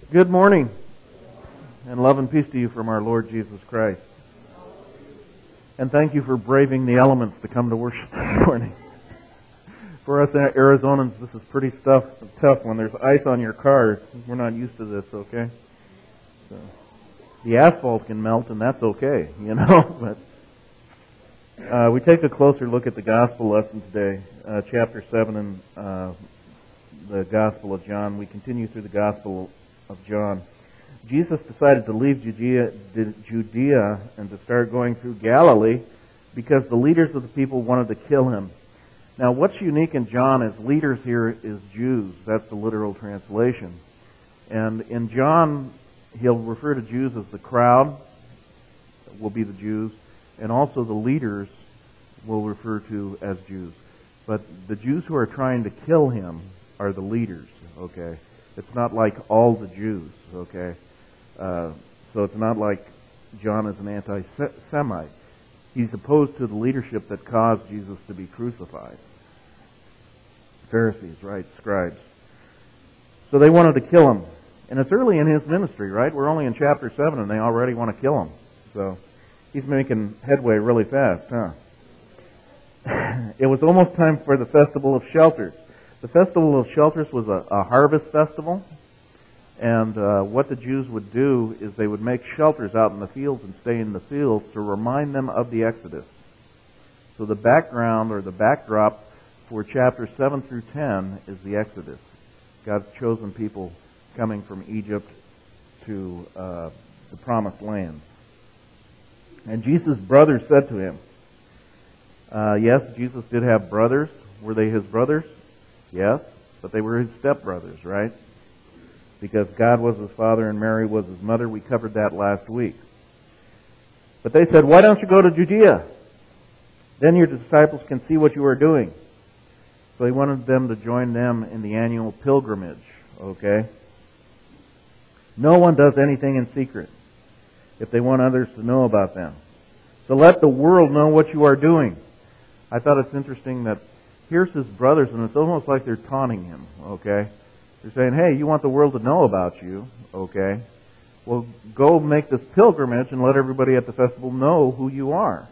Good morning, and love and peace to you from our Lord Jesus Christ. And thank you for braving the elements to come to worship this morning. For us Arizonans, this is pretty tough when there's ice on your car. We're not used to this, okay? So, the asphalt can melt, and that's okay, But we take a closer look at the gospel lesson today, chapter 7 in the Gospel of John. We continue through the Gospel of John. Jesus decided to leave Judea and to start going through Galilee because the leaders of the people wanted to kill him. Now, what's unique in John is leaders here is Jews. That's the literal translation. And in John, he'll refer to Jews as the crowd, will be the Jews, and also the leaders will refer to as Jews. But the Jews who are trying to kill him are the leaders, okay? It's not like all the Jews, okay? So it's not like John is an anti-Semite. He's opposed to the leadership that caused Jesus to be crucified. Pharisees, right? Scribes. So they wanted to kill him. And it's early in his ministry, right? We're only in chapter 7 and they already want to kill him. So he's making headway really fast, huh? It was almost time for the Festival of Shelters. The Festival of Shelters was a harvest festival, and what the Jews would do is they would make shelters out in the fields and stay in the fields to remind them of the Exodus. So the background or the backdrop for chapters 7 through 10 is the Exodus. God's chosen people coming from Egypt to the Promised Land. And Jesus' brothers said to him, yes, Jesus did have brothers. Were they his brothers? Yes, but they were his stepbrothers, right? Because God was his father and Mary was his mother. We covered that last week. But they said, why don't you go to Judea? Then your disciples can see what you are doing. So he wanted them to join them in the annual pilgrimage, okay? No one does anything in secret if they want others to know about them. So let the world know what you are doing. I thought it's interesting that here's his brothers, and it's almost like they're taunting him, okay? They're saying, hey, you want the world to know about you, okay? Well, go make this pilgrimage and let everybody at the festival know who you are.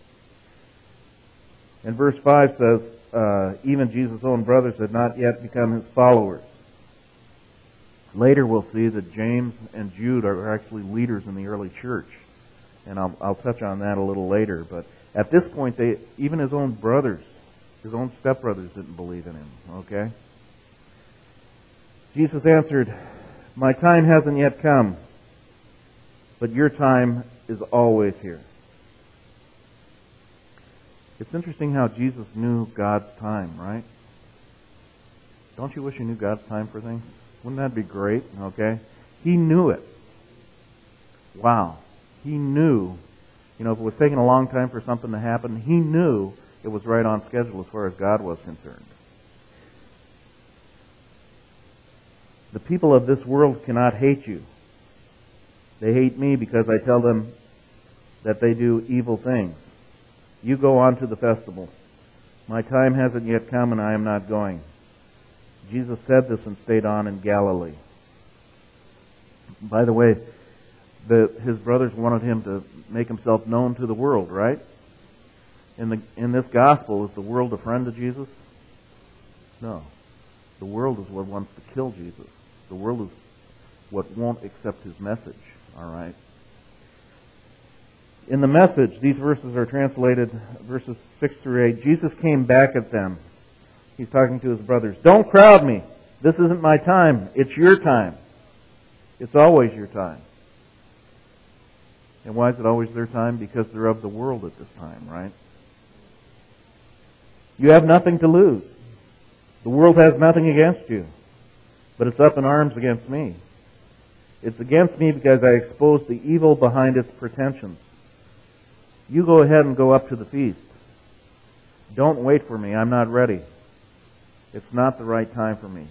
And verse 5 says, even Jesus' own brothers had not yet become his followers. Later we'll see that James and Jude are actually leaders in the early church. And I'll touch on that a little later. But at this point, even his own brothers, his own stepbrothers didn't believe in him, okay? Jesus answered, my time hasn't yet come, but your time is always here. It's interesting how Jesus knew God's time, right? Don't you wish you knew God's time for things? Wouldn't that be great, okay? He knew it. Wow. He knew, if it was taking a long time for something to happen, he knew it was right on schedule as far as God was concerned. The people of this world cannot hate you. They hate me because I tell them that they do evil things. You go on to the festival. My time hasn't yet come and I am not going. Jesus said this and stayed on in Galilee. By the way, his brothers wanted him to make himself known to the world, right? In this gospel, is the world a friend to Jesus? No. The world is what wants to kill Jesus. The world is what won't accept his message, all right? In the message, these verses are translated, verses 6 through 8. Jesus came back at them. He's talking to his brothers. Don't crowd me. This isn't my time. It's your time. It's always your time. And why is it always their time? Because they're of the world at this time, right? You have nothing to lose. The world has nothing against you, but it's up in arms against me. It's against me because I exposed the evil behind its pretensions. You go ahead and go up to the feast. Don't wait for me. I'm not ready. It's not the right time for me.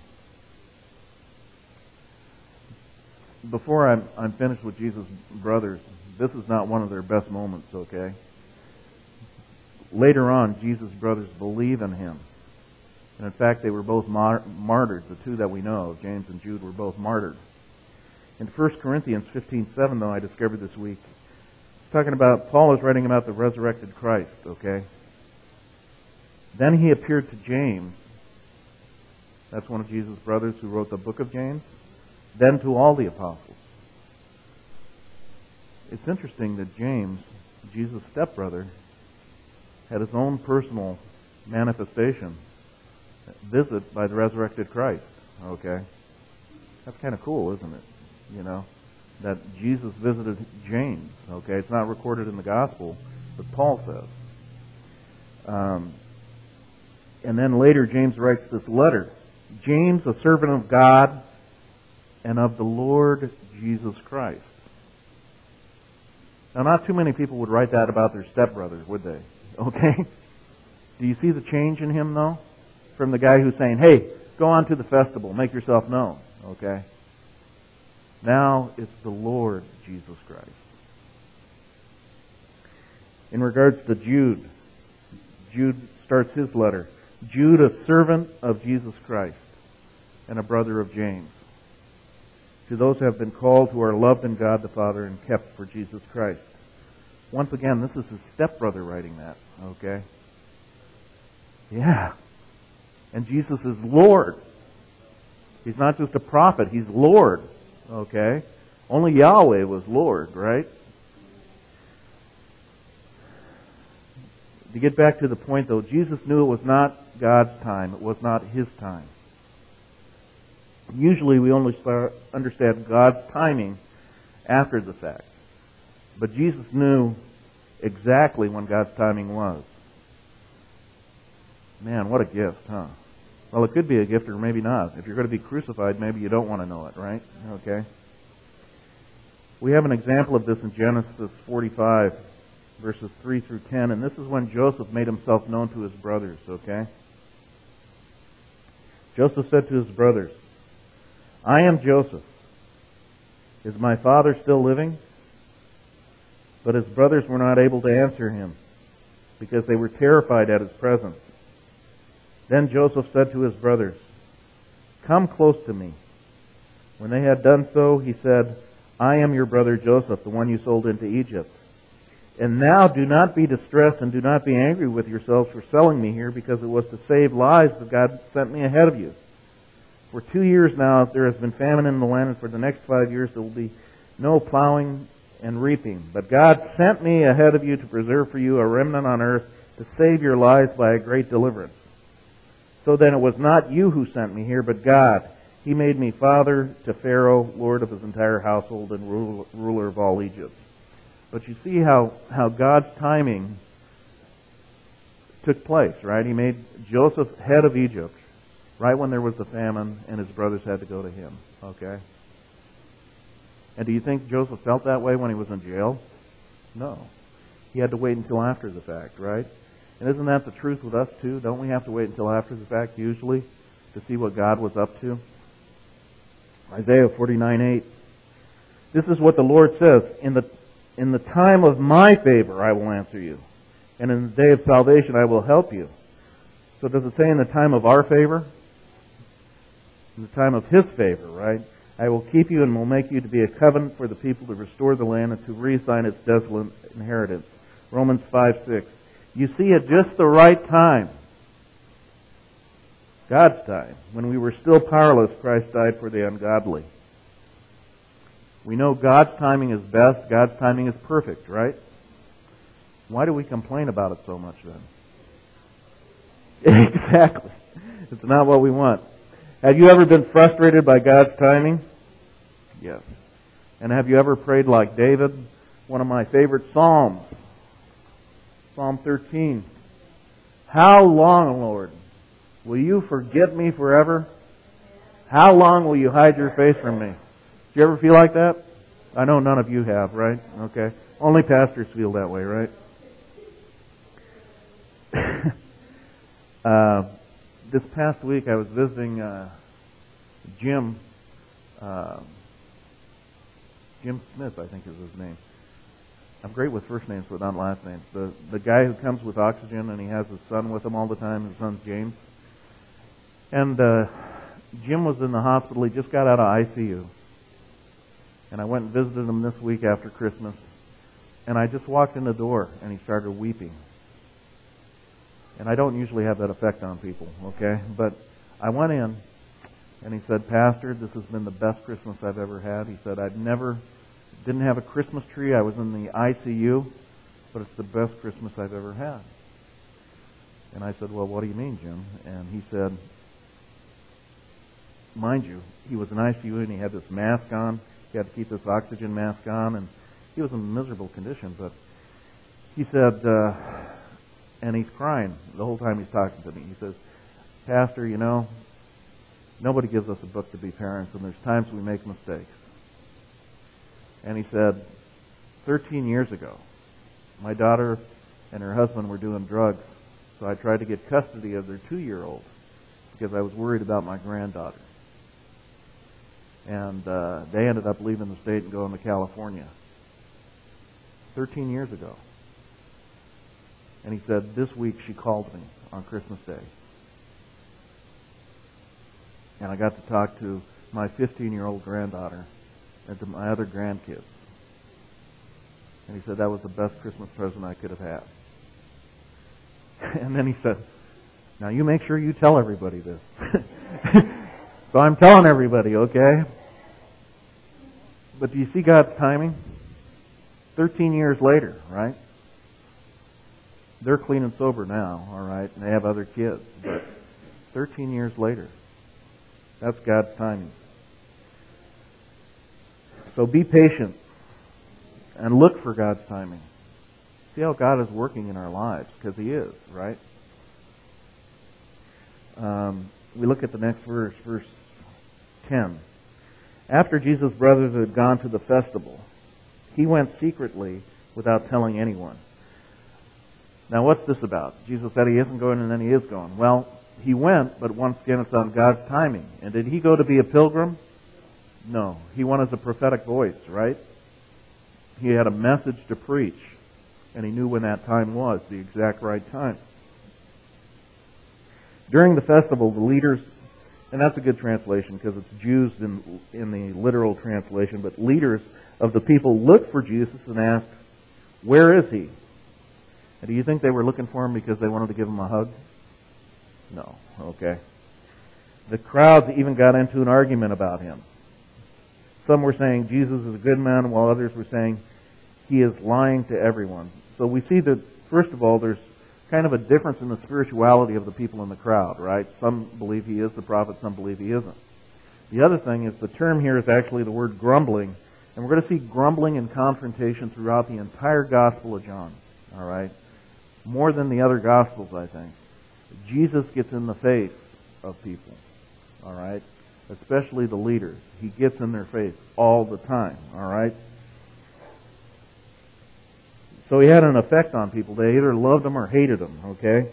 Before I'm finished with Jesus' brothers, this is not one of their best moments, okay? Later on, Jesus' brothers believe in him. And in fact, they were both martyred. The two that we know, James and Jude, were both martyred. In 1 Corinthians 15:7, though, I discovered this week, it's talking about, Paul is writing about the resurrected Christ, okay? Then he appeared to James. That's one of Jesus' brothers who wrote the book of James. Then to all the apostles. It's interesting that James, Jesus' stepbrother, had his own personal manifestation, visit by the resurrected Christ, okay? That's kind of cool, isn't it? You know, that Jesus visited James, okay? It's not recorded in the gospel, but Paul says. And then later James writes this letter. James, a servant of God and of the Lord Jesus Christ. Now, not too many people would write that about their stepbrothers, would they? Okay? Do you see the change in him, though? From the guy who's saying, hey, go on to the festival, make yourself known, okay? Now it's the Lord Jesus Christ. In regards to Jude, Jude starts his letter. Jude, a servant of Jesus Christ and a brother of James. To those who have been called, who are loved in God the Father and kept for Jesus Christ. Once again, this is his stepbrother writing that, okay? Yeah. And Jesus is Lord. He's not just a prophet, he's Lord, okay? Only Yahweh was Lord, right? To get back to the point, though, Jesus knew it was not God's time. It was not his time. Usually we only understand God's timing after the fact. But Jesus knew exactly when God's timing was. Man, what a gift, huh? Well, it could be a gift or maybe not. If you're going to be crucified, maybe you don't want to know it, right? Okay. We have an example of this in Genesis 45, verses 3 through 10, and this is when Joseph made himself known to his brothers, okay? Joseph said to his brothers, I am Joseph. Is my father still living? But his brothers were not able to answer him, because they were terrified at his presence. Then Joseph said to his brothers, come close to me. When they had done so, he said, I am your brother Joseph, the one you sold into Egypt. And now do not be distressed and do not be angry with yourselves for selling me here, because it was to save lives that God sent me ahead of you. For 2 years now there has been famine in the land, and for the next 5 years there will be no plowing and reaping. But God sent me ahead of you to preserve for you a remnant on earth, to save your lives by a great deliverance. So then it was not you who sent me here, but God. He made me father to Pharaoh, lord of his entire household, and ruler of all Egypt. But you see how God's timing took place, right? He made Joseph head of Egypt right when there was the famine and his brothers had to go to him, okay? And do you think Joseph felt that way when he was in jail? No. He had to wait until after the fact, right? And isn't that the truth with us too? Don't we have to wait until after the fact usually to see what God was up to? Isaiah 49:8. This is what the Lord says, In the time of my favor I will answer you, and in the day of salvation I will help you. So does it say in the time of our favor? In the time of his favor, right? I will keep you and will make you to be a covenant for the people, to restore the land and to reassign its desolate inheritance. Romans 5:6. You see, at just the right time, God's time, when we were still powerless, Christ died for the ungodly. We know God's timing is best. God's timing is perfect, right? Why do we complain about it so much then? Exactly. It's not what we want. Have you ever been frustrated by God's timing? Yes. And have you ever prayed like David? One of my favorite Psalms. Psalm 13. How long, Lord, will you forget me forever? How long will you hide your face from me? Do you ever feel like that? I know none of you have, right? Okay. Only pastors feel that way, right? This past week I was visiting Jim Smith, I think is his name. I'm great with first names but not last names. The guy who comes with oxygen and he has his son with him all the time. His son's James. And Jim was in the hospital. He just got out of ICU. And I went and visited him this week after Christmas. And I just walked in the door, and he started weeping. And I don't usually have that effect on people, okay? But I went in, and he said, Pastor, this has been the best Christmas I've ever had. He said, didn't have a Christmas tree. I was in the ICU, but it's the best Christmas I've ever had. And I said, well, what do you mean, Jim? And he said, mind you, he was in ICU and he had this mask on. He had to keep this oxygen mask on, and he was in a miserable condition. But he said, and he's crying the whole time he's talking to me. He says, Pastor, nobody gives us a book to be parents, and there's times we make mistakes. And he said, 13 years ago, my daughter and her husband were doing drugs, so I tried to get custody of their 2-year-old because I was worried about my granddaughter. And they ended up leaving the state and going to California 13 years ago. And he said, this week she called me on Christmas Day. And I got to talk to my 15-year-old granddaughter and to my other grandkids. And he said that was the best Christmas present I could have had. And then he said, now you make sure you tell everybody this. So I'm telling everybody, okay? But do you see God's timing? 13 years later, right? They're clean and sober now, all right? And they have other kids. But 13 years later, that's God's timing. So be patient and look for God's timing. See how God is working in our lives, because He is, right? We look at the next verse, verse 10. After Jesus' brothers had gone to the festival, He went secretly without telling anyone. Now what's this about? Jesus said He isn't going and then He is going. Well, He went, but once again it's on God's timing. And did He go to be a pilgrim? No. He went as a prophetic voice, right? He had a message to preach, and He knew when that time was, the exact right time. During the festival, the leaders, and that's a good translation because it's Jews in the literal translation, but leaders of the people looked for Jesus and asked, where is He? And do you think they were looking for Him because they wanted to give Him a hug? No. Okay. The crowds even got into an argument about Him. Some were saying Jesus is a good man, while others were saying He is lying to everyone. So we see that, first of all, there's kind of a difference in the spirituality of the people in the crowd, right? Some believe He is the prophet, some believe He isn't. The other thing is the term here is actually the word grumbling, and we're going to see grumbling and confrontation throughout the entire Gospel of John, all right? More than the other Gospels, I think. Jesus gets in the face of people, all right? Especially the leaders. He gets in their face all the time, all right? So He had an effect on people. They either loved Him or hated Him, okay?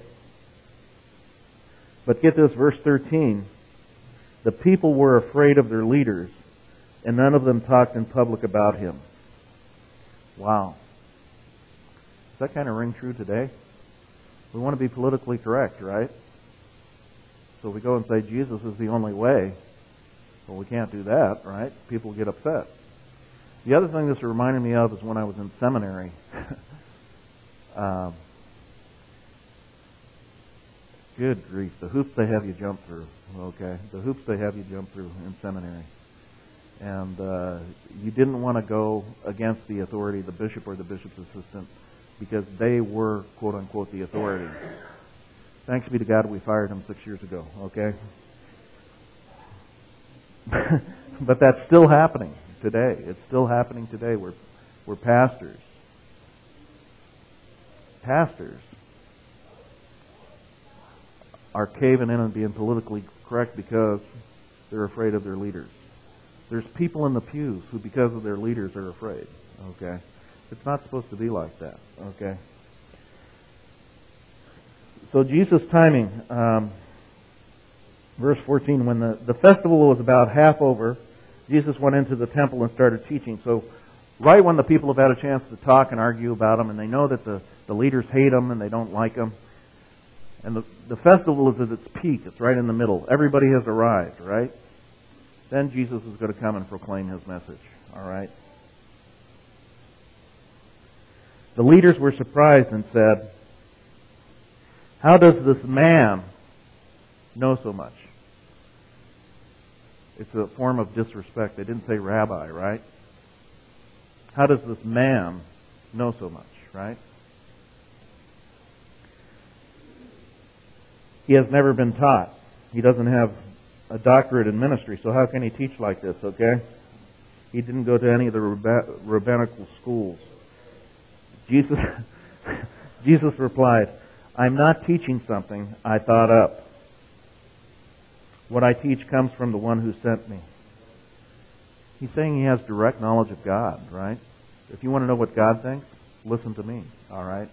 But get this, verse 13. The people were afraid of their leaders, and none of them talked in public about Him. Wow. Does that kind of ring true today? We want to be politically correct, right? So we go and say Jesus is the only way. Well, we can't do that, right? People get upset. The other thing this reminded me of is when I was in seminary. Good grief, the hoops they have you jump through, okay? The hoops they have you jump through in seminary. And you didn't want to go against the authority, the bishop or the bishop's assistant, because they were, quote-unquote, the authority. Thanks be to God we fired him 6 years ago, okay? But that's still happening today. It's still happening today. We're pastors are caving in and being politically correct because they're afraid of their leaders. There's people in the pews who, because of their leaders, are afraid. Okay? It's not supposed to be like that. Okay? So Jesus' timing, verse 14, when the festival was about half over, Jesus went into the temple and started teaching. So right when the people have had a chance to talk and argue about Him, and they know that the leaders hate Him and they don't like Him, and the festival is at its peak. It's right in the middle. Everybody has arrived, right? Then Jesus is going to come and proclaim His message. All right? The leaders were surprised and said, "How does this man know so much?" It's a form of disrespect. They didn't say rabbi, right? How does this man know so much, right? He has never been taught. He doesn't have a doctorate in ministry, so how can he teach like this, okay? He didn't go to any of the rabbinical schools. Jesus replied, "I'm not teaching something I thought up. What I teach comes from the one who sent me." He's saying he has direct knowledge of God, right? If you want to know what God thinks, listen to me, all right?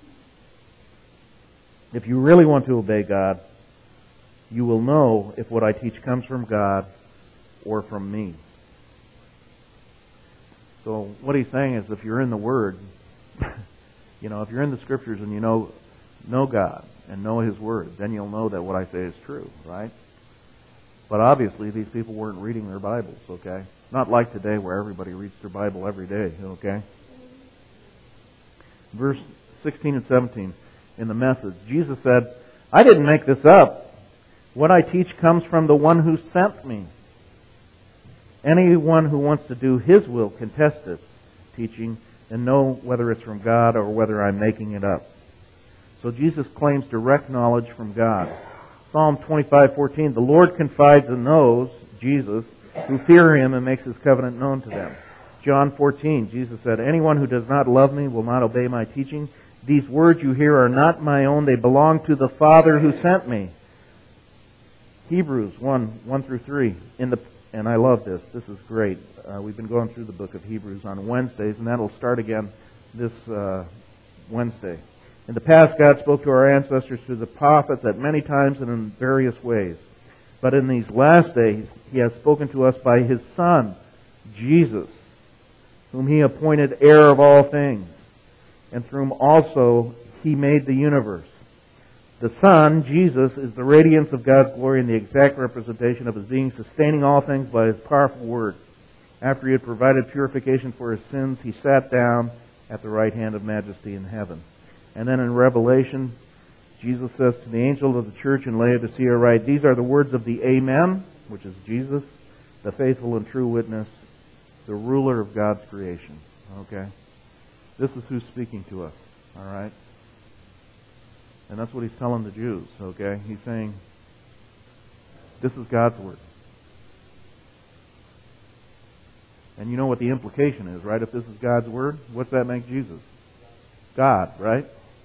If you really want to obey God, you will know if what I teach comes from God or from me. So what he's saying is, if you're in the Word, if you're in the Scriptures and you know God and know His Word, then you'll know that what I say is true, right? But obviously these people weren't reading their Bibles, okay? Not like today where everybody reads their Bible every day, okay? Verse 16 and 17 in the Message, Jesus said, "I didn't make this up. What I teach comes from the one who sent me. Anyone who wants to do His will can test this teaching and know whether it's from God or whether I'm making it up." So Jesus claims direct knowledge from God. Psalm 25:14, "The Lord confides in those," Jesus, "who fear Him and makes His covenant known to them." John 14, Jesus said, "Anyone who does not love me will not obey my teaching. These words you hear are not my own. They belong to the Father who sent me." Hebrews 1 through 3. And I love this. This is great. We've been going through the book of Hebrews on Wednesdays, and that'll start again this Wednesday. "In the past, God spoke to our ancestors through the prophets at many times and in various ways. But in these last days, He has spoken to us by His Son, Jesus, whom He appointed heir of all things, and through whom also He made the universe. The Son, Jesus, is the radiance of God's glory and the exact representation of His being, sustaining all things by His powerful word. After He had provided purification for His sins, He sat down at the right hand of majesty in heaven." And then in Revelation, Jesus says to the angel of the church in Laodicea, "Write, these are the words of the Amen," which is Jesus, "the faithful and true witness, the ruler of God's creation." Okay? This is who's speaking to us. All right? And that's what He's telling the Jews, okay? He's saying, this is God's Word. And you know what the implication is, right? If this is God's Word, what's that make Jesus? God, right?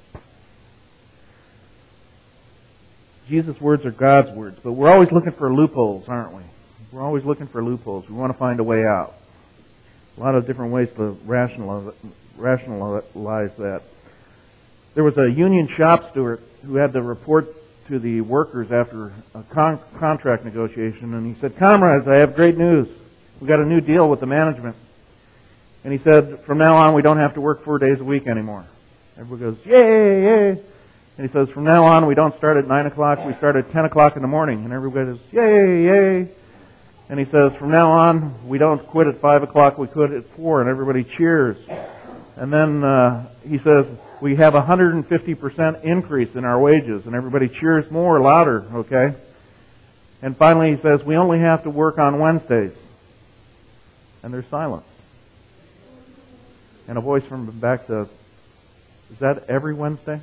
Jesus' words are God's words, but we're always looking for loopholes, aren't we? We're always looking for loopholes. We want to find a way out. A lot of different ways to rationalize that. There was a union shop steward who had to report to the workers after a contract negotiation, and he said, "Comrades, I have great news. We got a new deal with the management." And he said, "From now on, we don't have to work 4 days a week anymore." Everybody goes, "Yay, yay." And he says, "From now on, we don't start at 9 o'clock, we start at 10 o'clock in the morning." And everybody goes, "Yay, yay." And he says, "From now on, we don't quit at 5 o'clock, we quit at 4, and everybody cheers. And then he says, "We have 150% increase in our wages," and everybody cheers more, louder, okay? And finally he says, "We only have to work on Wednesdays." And there's silence. And a voice from the back says, "Is that every Wednesday?"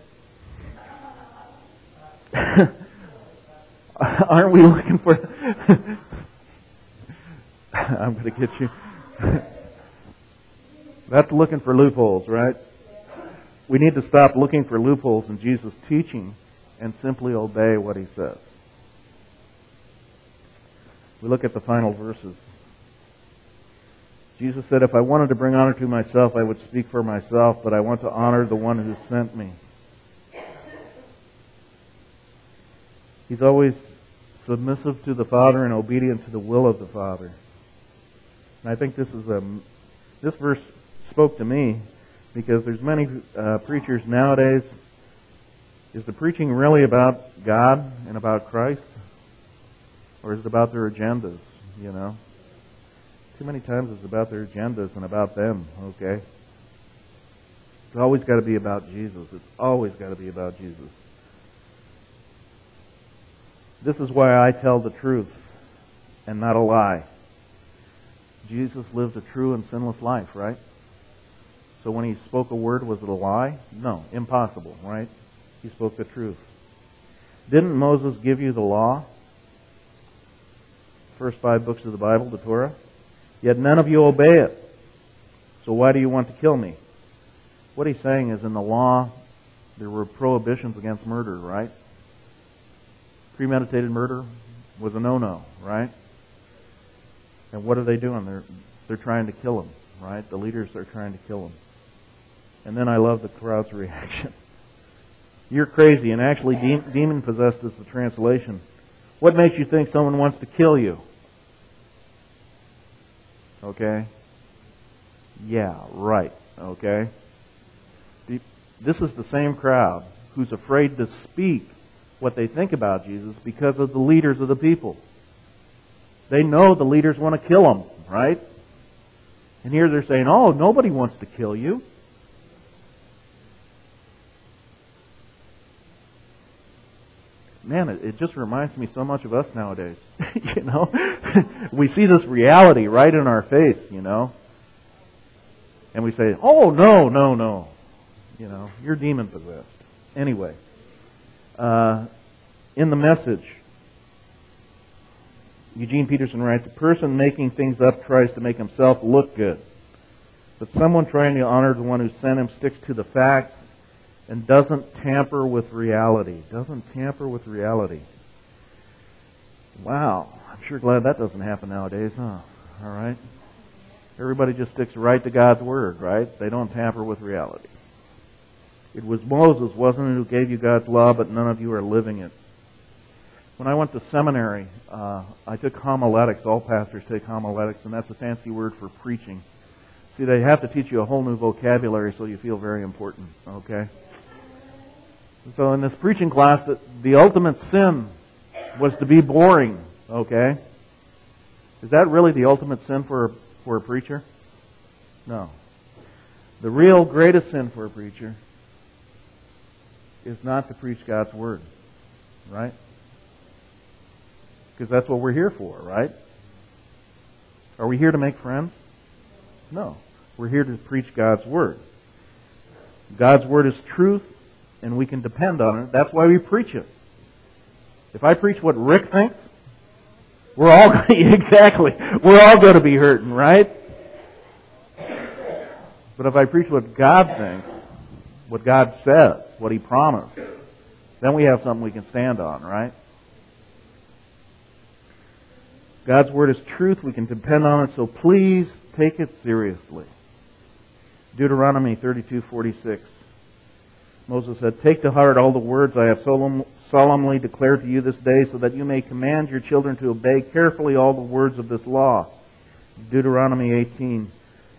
Aren't we looking for... I'm going to get you. That's looking for loopholes, right? We need to stop looking for loopholes in Jesus' teaching and simply obey what He says. We look at the final verses. Jesus said, "If I wanted to bring honor to myself, I would speak for myself, but I want to honor the one who sent me." He's always submissive to the Father and obedient to the will of the Father. And I think this verse spoke to me because there's many preachers nowadays. Is the preaching really about God and about Christ? Or is it about their agendas, Too many times it's about their agendas and about them, okay? It's always got to be about Jesus. It's always got to be about Jesus. This is why I tell the truth and not a lie. Jesus lived a true and sinless life, right? So when he spoke a word, was it a lie? No, impossible, right? He spoke the truth. Didn't Moses give you the law? First 5 books of the Bible, the Torah? Yet none of you obey it. So why do you want to kill me? What he's saying is in the law, there were prohibitions against murder, right? Premeditated murder was a no-no, right? And what are they doing? They're trying to kill him, right? The leaders are trying to kill him. And then I love the crowd's reaction. You're crazy, and actually demon-possessed is the translation. What makes you think someone wants to kill you? Okay? Yeah, right. Okay? This is the same crowd who's afraid to speak what they think about Jesus because of the leaders of the people. They know the leaders want to kill them, right? And here they're saying, oh, nobody wants to kill you. Man, it just reminds me so much of us nowadays. You know? We see this reality right in our face, you know? And we say, oh, no, no, no. You know, you're demon-possessed. Anyway, in the Message, Eugene Peterson writes, a person making things up tries to make himself look good. But someone trying to honor the one who sent him sticks to the facts and doesn't tamper with reality. Doesn't tamper with reality. Wow. I'm sure glad that doesn't happen nowadays, huh? All right. Everybody just sticks right to God's Word, right? They don't tamper with reality. It was Moses, wasn't it, who gave you God's law, but none of you are living it. When I went to seminary, I took homiletics. All pastors take homiletics, and that's a fancy word for preaching. See, they have to teach you a whole new vocabulary so you feel very important, okay? So in this preaching class, the ultimate sin was to be boring, okay? Is that really the ultimate sin for a preacher? No. The real greatest sin for a preacher is not to preach God's Word, right? Because that's what we're here for, right? Are we here to make friends? No. We're here to preach God's Word. God's Word is truth, and we can depend on it. That's why we preach it. If I preach what Rick thinks, we're all exactly. We're all going to be hurting, right? But if I preach what God thinks, what God says, what He promised, then we have something we can stand on, right? God's Word is truth. We can depend on it, so please take it seriously. Deuteronomy 32:46. Moses said, take to heart all the words I have solemnly declared to you this day, so that you may command your children to obey carefully all the words of this law. Deuteronomy 18.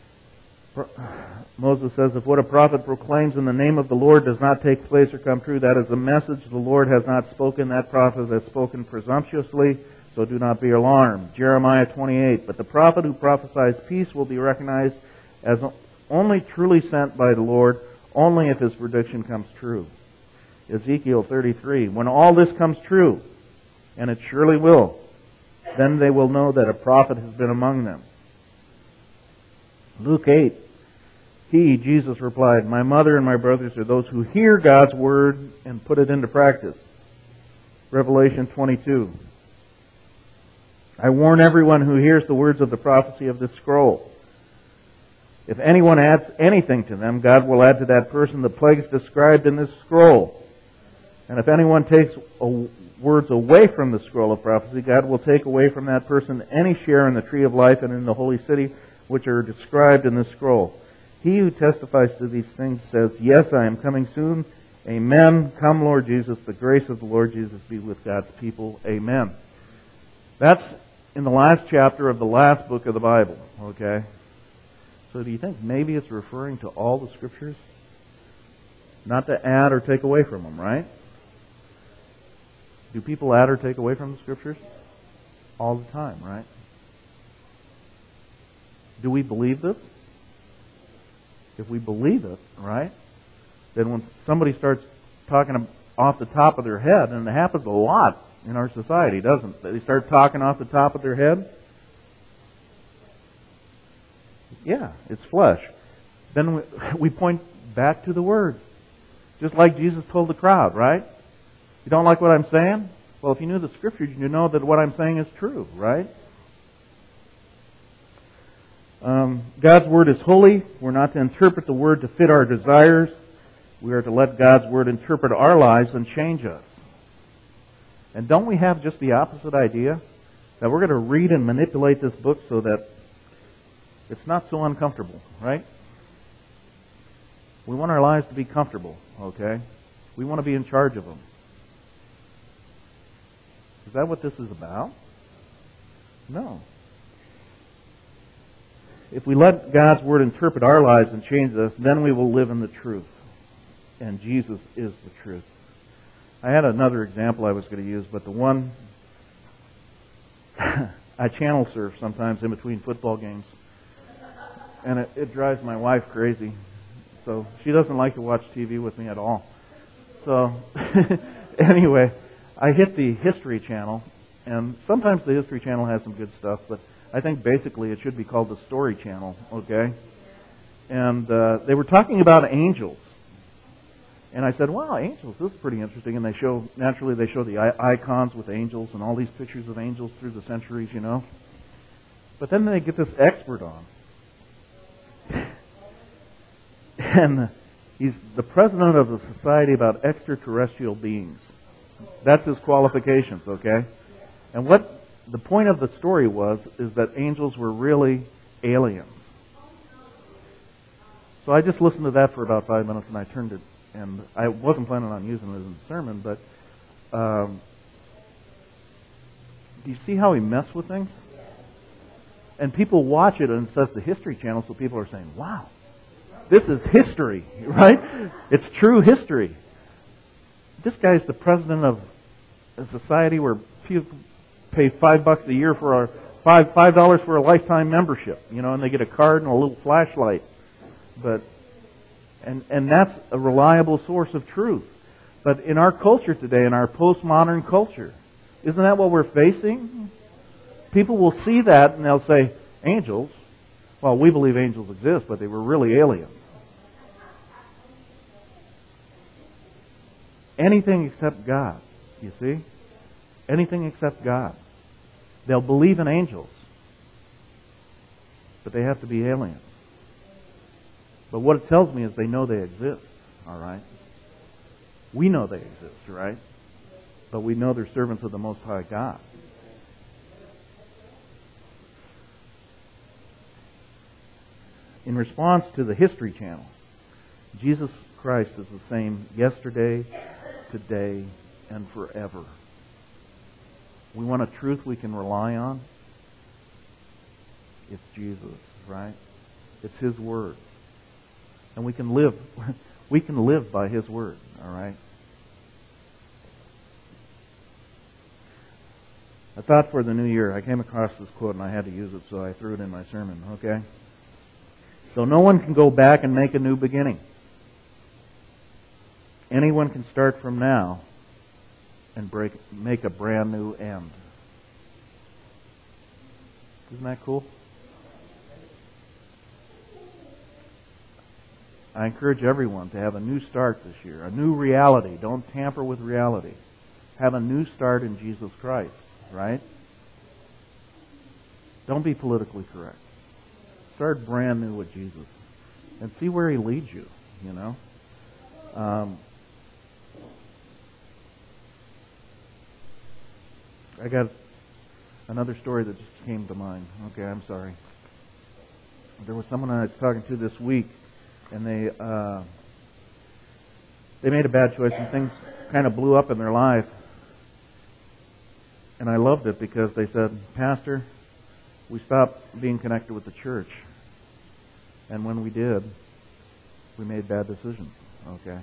Moses says, if what a prophet proclaims in the name of the Lord does not take place or come true, that is a message the Lord has not spoken. That prophet has spoken presumptuously, so do not be alarmed. Jeremiah 28. But the prophet who prophesies peace will be recognized as only truly sent by the Lord, only if his prediction comes true. Ezekiel 33. When all this comes true, and it surely will, then they will know that a prophet has been among them. Luke 8. He, Jesus, replied, my mother and my brothers are those who hear God's word and put it into practice. Revelation 22. I warn everyone who hears the words of the prophecy of this scroll. If anyone adds anything to them, God will add to that person the plagues described in this scroll. And if anyone takes words away from the scroll of prophecy, God will take away from that person any share in the tree of life and in the holy city which are described in this scroll. He who testifies to these things says, yes, I am coming soon. Amen. Come, Lord Jesus. The grace of the Lord Jesus be with God's people. Amen. That's in the last chapter of the last book of the Bible. Okay? So do you think maybe it's referring to all the Scriptures? Not to add or take away from them, right? Do people add or take away from the Scriptures? All the time, right? Do we believe this? If we believe it, right, then when somebody starts talking off the top of their head, and it happens a lot in our society, doesn't it? They start talking off the top of their head. Yeah, it's flesh. Then we point back to the Word. Just like Jesus told the crowd, right? You don't like what I'm saying? Well, if you knew the Scriptures, you know that what I'm saying is true, right? God's Word is holy. We're not to interpret the Word to fit our desires. We are to let God's Word interpret our lives and change us. And don't we have just the opposite idea? That we're going to read and manipulate this book so that it's not so uncomfortable, right? We want our lives to be comfortable, okay? We want to be in charge of them. Is that what this is about? No. If we let God's Word interpret our lives and change us, then we will live in the truth. And Jesus is the truth. I had another example I was going to use, but the one I channel surf sometimes in between football games. And it drives my wife crazy. So she doesn't like to watch TV with me at all. So anyway, I hit the History Channel, and sometimes the History Channel has some good stuff, but I think basically it should be called the Story Channel, okay? And they were talking about angels. And I said, wow, angels, this is pretty interesting. And they show the icons with angels and all these pictures of angels through the centuries, you know. But then they get this expert on. And he's the president of the Society about Extraterrestrial Beings. That's his qualifications, okay? And what the point of the story is that angels were really aliens. So I just listened to that for about 5 minutes and I turned it, and I wasn't planning on using it as a sermon, but do you see how he messed with things? And people watch it and it says the History Channel, so people are saying, wow, this is history, right? It's true history. This guy's the president of a society where people pay $5 a year for $5 for a lifetime membership, you know, and they get a card and a little flashlight. But and that's a reliable source of truth. But in our culture today, in our postmodern culture, isn't that what we're facing? People will see that and they'll say, angels? Well, we believe angels exist, but they were really aliens. Anything except God, you see? Anything except God. They'll believe in angels, but they have to be aliens. But what it tells me is they know they exist, all right? We know they exist, right? But we know they're servants of the Most High God. In response to the History Channel, Jesus Christ is the same yesterday, today, and forever. We want a truth we can rely on. It's Jesus, right? It's His Word. And we can live by His Word, all right? I thought for the new year, I came across this quote and I had to use it, so I threw it in my sermon, okay? So no one can go back and make a new beginning. Anyone can start from now and make a brand new end. Isn't that cool? I encourage everyone to have a new start this year, a new reality. Don't tamper with reality. Have a new start in Jesus Christ, right? Don't be politically correct. Start brand new with Jesus and see where He leads you, you know. I got another story that just came to mind. Okay, I'm sorry. There was someone I was talking to this week, and they made a bad choice, and things kind of blew up in their life. And I loved it because they said, Pastor, we stopped being connected with the church. And when we did, we made bad decisions. Okay?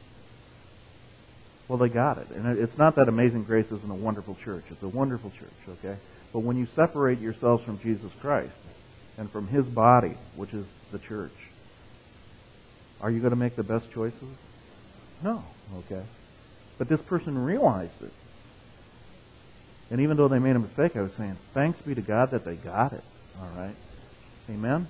Well, they got it. And it's not that Amazing Grace isn't a wonderful church. It's a wonderful church, okay? But when you separate yourselves from Jesus Christ, and from His body, which is the church. Are you going to make the best choices? No. Okay. But this person realized it. And even though they made a mistake, I was saying, thanks be to God that they got it. All right. Amen?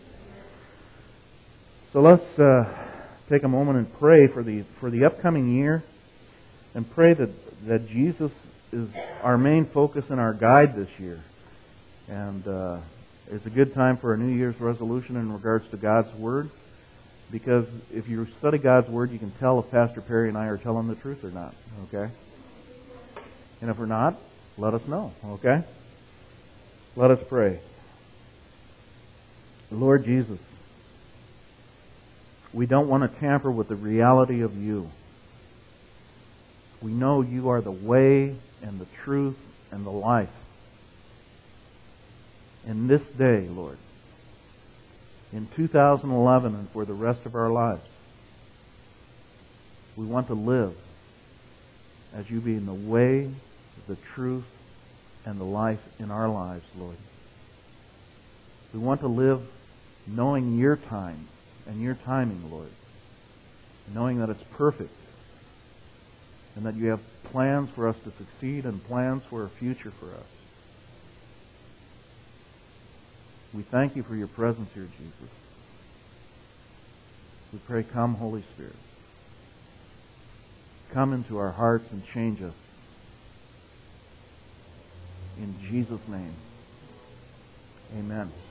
So let's take a moment and pray for the upcoming year, and pray that Jesus is our main focus and our guide this year. And it's a good time for a New Year's resolution in regards to God's Word, because if you study God's Word, you can tell if Pastor Perry and I are telling the truth or not. Okay? And if we're not, let us know. Okay? Let us pray. Lord Jesus, we don't want to tamper with the reality of You. We know You are the way and the truth and the life. In this day, Lord, in 2011 and for the rest of our lives, we want to live as You being the way, the truth, and the life in our lives, Lord. We want to live knowing Your time and Your timing, Lord. Knowing that it's perfect and that You have plans for us to succeed and plans for a future for us. We thank You for Your presence here, Jesus. We pray, come, Holy Spirit. Come into our hearts and change us. In Jesus' name, amen.